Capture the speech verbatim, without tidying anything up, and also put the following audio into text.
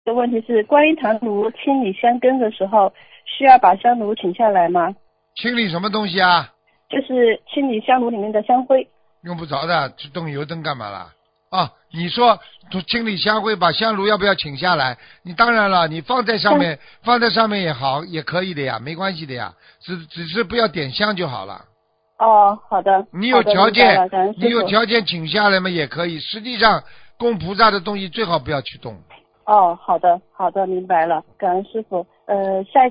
的问题是，观音堂炉清理香根的时候，需要把香炉请下来吗？ 清理什么东西啊？ 就是清理香炉里面的香灰。 用不着的，去动油灯干嘛啦？啊，你说清理香灰，把香炉要不要请下来？你当然了，你放在上面，放在上面也好，也可以的呀，没关系的呀，只只是不要点香就好了。 哦，好的。 你有条件，你有件， 条件请下来嘛也可以。实际上，供菩萨的东西最好不要去动。 哦，好的，好的，明白了，感恩师傅。呃，下一